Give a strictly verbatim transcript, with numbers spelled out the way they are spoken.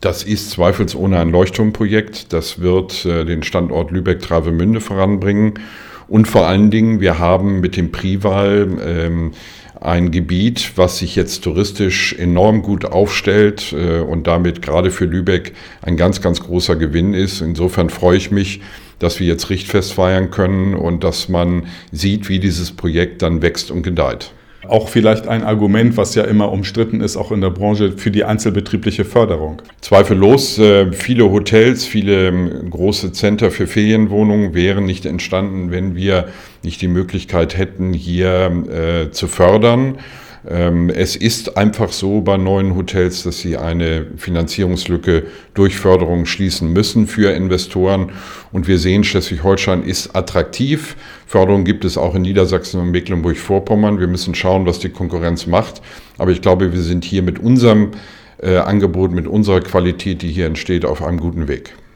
Das ist zweifelsohne ein Leuchtturmprojekt. Das wird äh, den Standort Lübeck-Travemünde voranbringen. Und vor allen Dingen, wir haben mit dem Prival ähm, ein Gebiet, was sich jetzt touristisch enorm gut aufstellt äh, und damit gerade für Lübeck ein ganz, ganz großer Gewinn ist. Insofern freue ich mich, dass wir jetzt Richtfest feiern können und dass man sieht, wie dieses Projekt dann wächst und gedeiht. Auch vielleicht ein Argument, was ja immer umstritten ist, auch in der Branche, für die einzelbetriebliche Förderung. Zweifellos, äh, viele Hotels, viele ähm, große Center für Ferienwohnungen wären nicht entstanden, wenn wir nicht die Möglichkeit hätten, hier äh, zu fördern. Ähm, es ist einfach so bei neuen Hotels, dass sie eine Finanzierungslücke durch Förderung schließen müssen für Investoren. Und wir sehen, Schleswig-Holstein ist attraktiv. Förderung gibt es auch in Niedersachsen und Mecklenburg-Vorpommern. Wir müssen schauen, was die Konkurrenz macht. Aber ich glaube, wir sind hier mit unserem äh, Angebot, mit unserer Qualität, die hier entsteht, auf einem guten Weg.